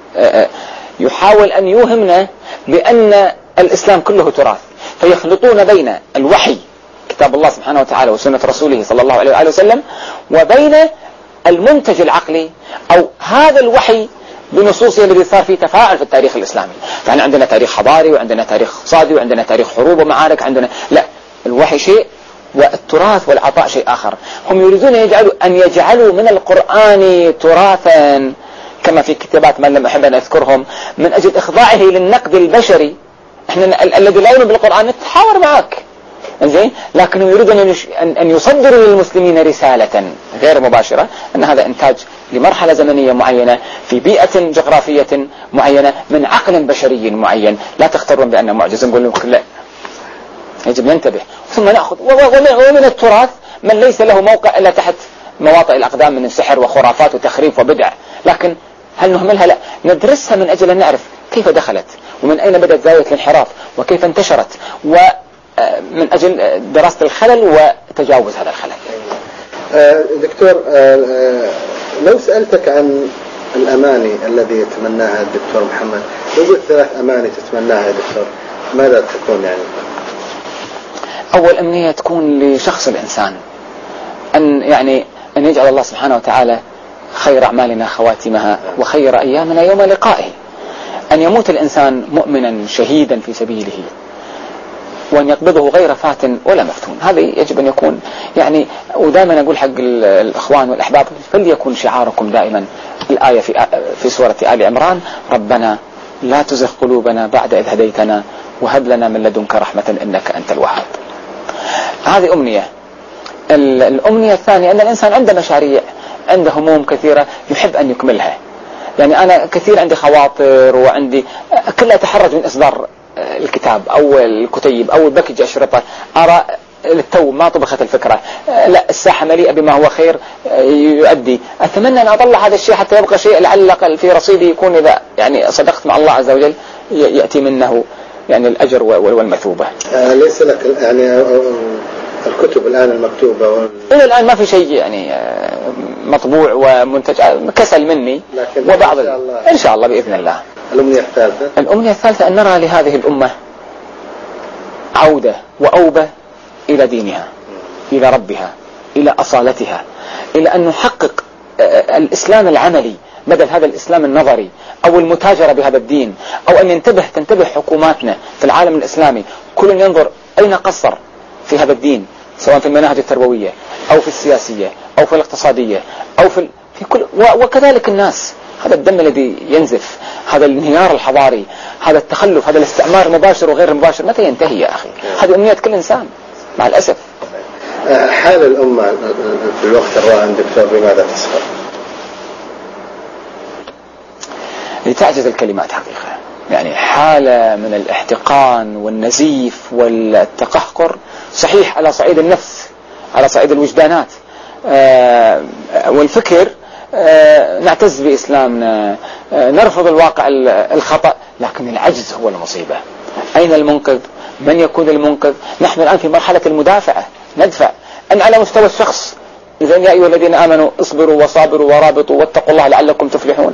يحاول أن يوهمنا بأن الإسلام كله تراث، فيخلطون بين الوحي كتاب الله سبحانه وتعالى وسنة رسوله صلى الله عليه وآله وسلم وبين المنتج العقلي أو هذا الوحي بنصوصه الذي صار فيه تفاعل في التاريخ الإسلامي. فعندنا عندنا تاريخ حضاري وعندنا تاريخ اقتصادي وعندنا تاريخ حروب ومعارك، عندنا لا، الوحي شيء والتراث والعطاء شيء آخر. هم يريدون يجعلوا أن يجعلوا من القرآن تراثا كما في كتابات من لم أحب أن أذكرهم من أجل إخضاعه للنقد البشري. إحنا الذي لا يؤمن بالقرآن نتحاور معك زين، لكنهم يريدون أن يصدروا للمسلمين رسالة غير مباشرة أن هذا إنتاج لمرحلة زمنية معينة في بيئة جغرافية معينة من عقل بشري معين. لا تختارون بأنه معجز، نقول لهم لا، يجب ننتبه. ثم نأخذ ومن التراث من ليس له موقع إلا تحت مواطئ الأقدام من السحر وخرافات وتخريف وبدع، لكن هل نهملها؟ لا، ندرسها من أجل أن نعرف كيف دخلت ومن أين بدأت زاوية الانحراف وكيف انتشرت، ومن أجل دراسة الخلل وتجاوز هذا الخلل. دكتور، لو سألتك عن الأماني الذي يتمناها الدكتور محمد، وجد ثلاث أماني تتمناها يا دكتور، ماذا تكون يعني؟ أول أمنية تكون لشخص الإنسان أن يعني أن يجعل الله سبحانه وتعالى خير أعمالنا خواتمها وخير أيامنا يوم لقائه، أن يموت الإنسان مؤمنا شهيدا في سبيله وأن يقبضه غير فاتن ولا مفتون. هذا يجب أن يكون يعني، ودائما أقول حق الإخوان والأحباب فليكن شعاركم دائما الآية في في سورة آل عمران: ربنا لا تزغ قلوبنا بعد إذ هديتنا وهب لنا من لدنك رحمة إنك أنت الوهاب. هذه أمنية. الأمنية الثانية أن الإنسان عنده مشاريع، عنده هموم كثيرة يحب أن يكملها. يعني أنا كثير عندي خواطر وعندي كلها أتحرج من إصدار الكتاب أو الكتيب أو بكج أشرطة، أرى للتو ما طبخت الفكرة، لا، الساحة مليئة بما هو خير يؤدي. أتمنى أن أطلع هذا الشيء حتى يبقى شيء لعل في رصيدي يكون إذا يعني صدقت مع الله عز وجل يأتي منه يعني الأجر والمثوبة. آه ليس لك يعني الكتب الآن المكتوبة إلى الآن ما في شيء يعني مطبوع ومنتج، كسل مني وبعض إن شاء الله, إن شاء الله بإذن الله. الأمنية الثالثة الأمنية الثالثة أن نرى لهذه الأمة عودة وأوبة إلى دينها، إلى ربها، إلى أصالتها، إلى أن نحقق الإسلام العملي بدل هذا الإسلام النظري أو المتاجرة بهذا الدين، أو أن ينتبه تنتبه حكوماتنا في العالم الإسلامي كل ينظر أين قصر في هذا الدين، سواء في المناهج التربوية أو في السياسية أو في الاقتصادية أو في, في كل، وكذلك الناس. هذا الدم الذي ينزف، هذا الانهيار الحضاري، هذا التخلف، هذا الاستعمار المباشر وغير المباشر، متى ينتهي يا أخي؟ هذه أمنية كل إنسان مع الأسف. حال الأمة في الوقت الراهن دكتور بماذا تصفر؟ لتعجز الكلمات حقيقة، يعني حالة من الاحتقان والنزيف والتقهقر، صحيح على صعيد النفس، على صعيد الوجدانات آه والفكر، آه نعتز بإسلامنا، آه نرفض الواقع الخطأ، لكن العجز هو المصيبة. أين المنقذ؟ من يكون المنقذ؟ نحن الآن في مرحلة المدافعة، ندفع أن على مستوى الشخص، إذن يا أيها الذين آمنوا اصبروا وصابروا ورابطوا واتقوا الله لعلكم تفلحون.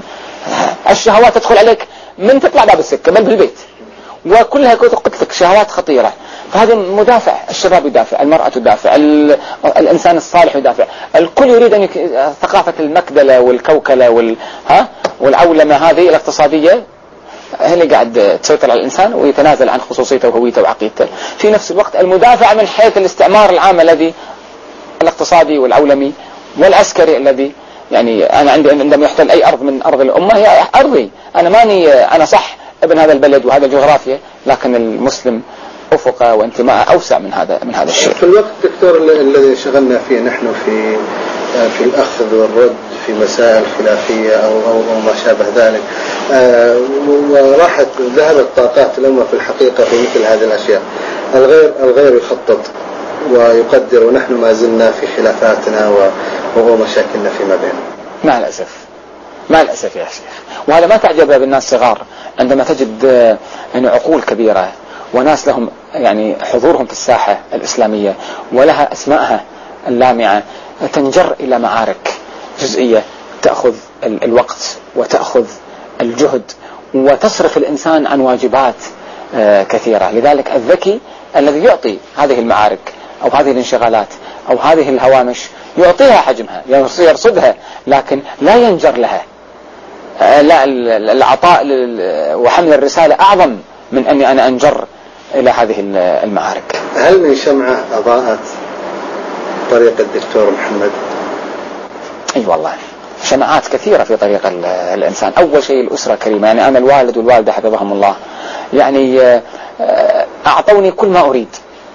الشهوات تدخل عليك من تطلع باب السكة بل بالبيت، وكلها قلت لك شهوات خطيرة. فهذا مدافع، الشباب يدافع، المرأة تدافع، الإنسان الصالح يدافع، الكل يريد أن يك... ثقافة المكدلة والكوكلة وال... ها؟ والعولمة هذه الاقتصادية هي اللي قاعد تسيطر على الإنسان ويتنازل عن خصوصيته وهويته وعقيدته. في نفس الوقت المدافع من حيث الاستعمار العام الذي الاقتصادي والعولمي والعسكري الذي يعني أنا عندي عندما يحتل أي أرض من أرض الأمة هي أرضي، أنا ماني أنا صح ابن هذا البلد وهذا الجغرافيا، لكن المسلم أفقه وانتماء أوسع من هذا من هذا الشيء. في الوقت دكتور الذي شغلنا فيه نحن في في الأخذ والرد في مسائل خلافية أو أو, أو ما شابه ذلك، آه وراحت ذهبت طاقات الأمة في الحقيقة في مثل هذه الأشياء. الغير الغير يخطط ويقدر، ونحن ما زلنا في خلافاتنا ومشاكلنا فيما بيننا. مع الأسف مع الأسف يا شيخ. وهذا ما تعجب بالناس صغار عندما تجد يعني عقول كبيرة وناس لهم يعني حضورهم في الساحة الإسلامية ولها أسماءها اللامعة تنجر إلى معارك جزئية تأخذ الوقت وتأخذ الجهد وتصرف الإنسان عن واجبات كثيرة. لذلك الذكي الذي يعطي هذه المعارك أو هذه الانشغالات أو هذه الهوامش يعطيها حجمها يرصدها، لكن لا ينجر لها. لا، العطاء وحمل الرسالة أعظم من أني أنا أنجر إلى هذه المعارك. هل من شمعة أضاءت طريق الدكتور محمد؟ أي أيوة والله شمعات كثيرة في طريق الإنسان. أول شيء الأسرة الكريمة، يعني أنا الوالد والوالدة حفظهم الله يعني أعطوني كل ما أريد،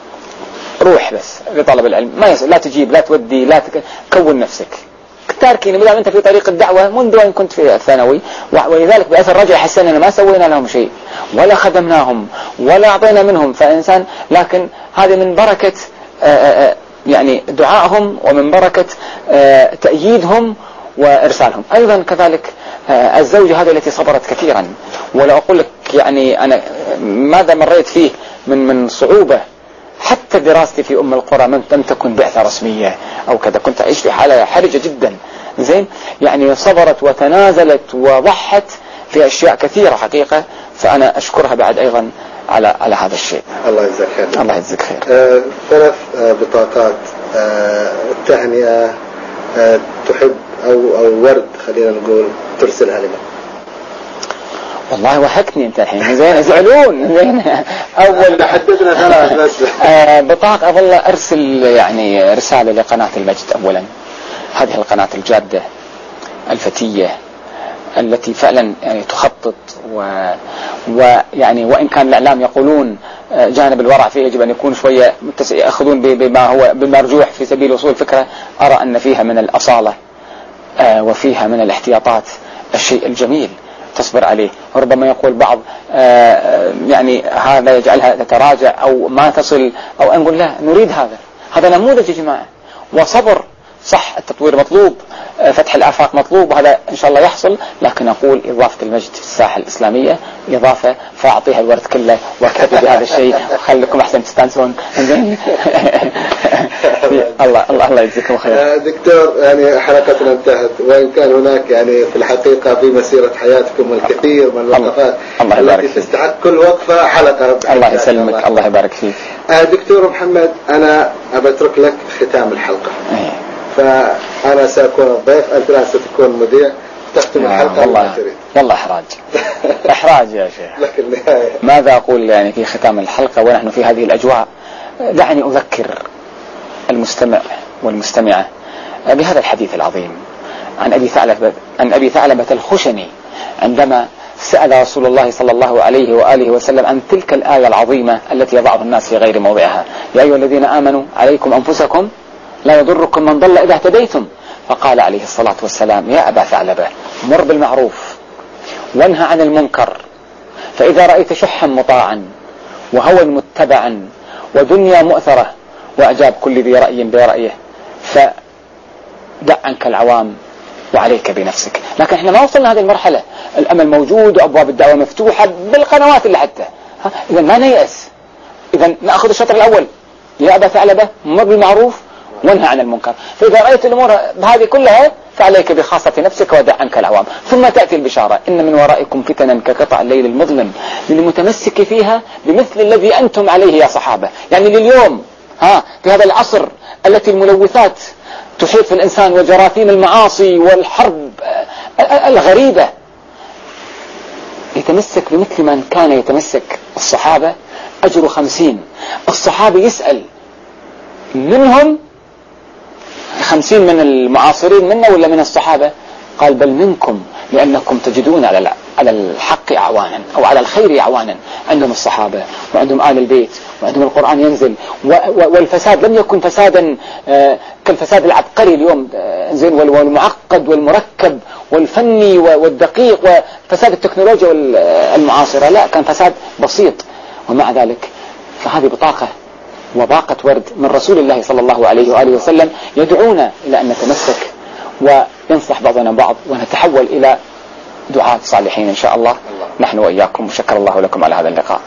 روح بس لطلب العلم، ما يس... لا تجيب لا تودي لا تك... كون نفسك تاركيني مدام أنت في طريق الدعوة منذ أن كنت في الثانوي. ولذلك بأثر رجع حسن أننا ما سوينا لهم شيء ولا خدمناهم ولا أعطينا منهم فإنسان، لكن هذه من بركة آآ آآ يعني دعائهم ومن بركة تأييدهم وإرسالهم. أيضا كذلك الزوجة هذه التي صبرت كثيرا، ولا أقول لك يعني أنا ماذا مريت فيه من من صعوبة. حتى دراستي في أم القرى لم تكن بعثة رسمية أو كذا، كنت أعيش في حالة حرجة جدا زين، يعني صبرت وتنازلت وضحت في أشياء كثيرة حقيقة، فأنا أشكرها بعد أيضا على على هذا الشيء. الله يجزاك خير. الله يجزاك خير. آه ثلاث آه بطاقات آه تهنئة آه تحب أو أو ورد خلينا نقول ترسلها لنا. والله وحكتني انت الحين زين يزعلون زين. اول حددنا ثلاث بس. آه بطاقة اظل ارسل يعني رسالة لقناة المجد اولا، هذه القناة الجادة الفتية التي فعلا يعني تخطط و ويعني وان كان الاعلام يقولون جانب الورع فيه يجب ان يكون شوية ياخذون بما هو بالمرجوح في سبيل وصول الفكرة، ارى ان فيها من الاصالة آه وفيها من الاحتياطات الشيء الجميل تصبر عليه. وربما يقول بعض آه يعني هذا يجعلها تتراجع أو ما تصل، أو نقول لا نريد هذا هذا نموذج يا جماعة وصبر صح، التطوير مطلوب، آه فتح الآفاق مطلوب، وهذا إن شاء الله يحصل. لكن أقول إضافة المجد في الساحة الإسلامية إضافة، فأعطيها الورد كله واكتفي بهذا الشيء وخليكم أحسن تستانسون. الله الله الله يجزيكم خير. دكتور يعني حلقتنا انتهت، وإن كان هناك يعني في الحقيقة في مسيرة حياتكم الكثير من الوقفات التي تستحق كل وقفة حلقة. الله يسلمك. الله يبارك فيك. دكتور محمد أنا أبترك لك ختام الحلقة، فأنا سأكون الضيف، أنت الآن ستكون مذيع تختم الحلقة. والله والله إحراج إحراج يا شيخ. لكن النهاية ماذا أقول يعني في ختام الحلقة ونحن في هذه الأجواء؟ دعني أذكر المستمع والمستمعة بهذا الحديث العظيم عن أبي ثعلبة عن أبي ثعلبة الخشني عندما سأل رسول الله صلى الله عليه وآله وسلم عن تلك الآية العظيمة التي يضعها الناس في غير موضعها: يا أيها الذين آمنوا عليكم أنفسكم لا يضركم من ضل إذا اهتديتم. فقال عليه الصلاة والسلام: يا أبا ثعلبة مر بالمعروف وانهى عن المنكر، فإذا رأيت شحا مطاعا وهوى متبعا ودنيا مؤثرة وأعجاب كل ذي رأي برأيه فدع عنك العوام وعليك بنفسك. لكن احنا ما وصلنا هذه المرحلة، الأمل موجود وأبواب الدعوة مفتوحة بالقنوات اللي حتى، إذا ما نيأس. إذا نأخذ الشطر الأول: يا أبا ثعلبة مر بالمعروف وانهى عن المنكر، فإذا رأيت الأمور هذه كلها فعليك بخاصة نفسك ودع عنك العوام. ثم تأتي البشارة: إن من ورائكم فتنا كقطع الليل المظلم للمتمسك فيها بمثل الذي أنتم عليه يا صحابة. يعني لليوم ها في هذا العصر التي الملوثات تحيط في الإنسان وجراثيم المعاصي والحرب الغريبة، يتمسك بمثل من كان يتمسك الصحابة أجر خمسين. الصحابي يسأل: منهم خمسين من المعاصرين منا ولا من الصحابة؟ قال: بل منكم، لأنكم تجدون على على الحق أعوانا أو على الخير أعوانا. عندهم الصحابة وعندهم آل البيت وعندهم القرآن ينزل، والفساد لم يكن فسادا كالفساد العبقري اليوم زين والمعقد والمركب والفني والدقيق وفساد التكنولوجيا المعاصرة، لا، كان فساد بسيط. ومع ذلك فهذه بطاقة وباقة ورد من رسول الله صلى الله عليه وآله وسلم يدعونا إلى أن نتمسك وينصح بعضنا بعض ونتحول إلى دعاة صالحين إن شاء الله نحن وإياكم. وشكر الله لكم على هذا اللقاء.